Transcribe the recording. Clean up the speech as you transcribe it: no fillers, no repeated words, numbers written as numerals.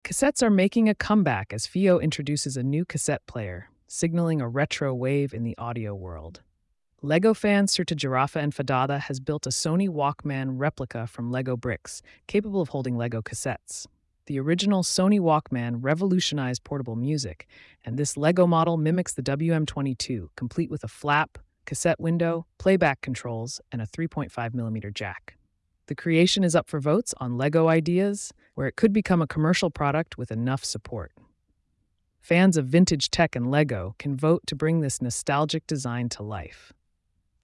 Cassettes are making a comeback as FiiO introduces a new cassette player, signaling a retro wave in the audio world. Lego fan Sirta Giraffa and Fadada has built a Sony Walkman replica from Lego bricks, capable of holding Lego cassettes. The original Sony Walkman revolutionized portable music, and this Lego model mimics the WM22, complete with a flap, cassette window, playback controls, and a 3.5mm jack. The creation is up for votes on Lego Ideas, where it could become a commercial product with enough support. Fans of vintage tech and Lego can vote to bring this nostalgic design to life.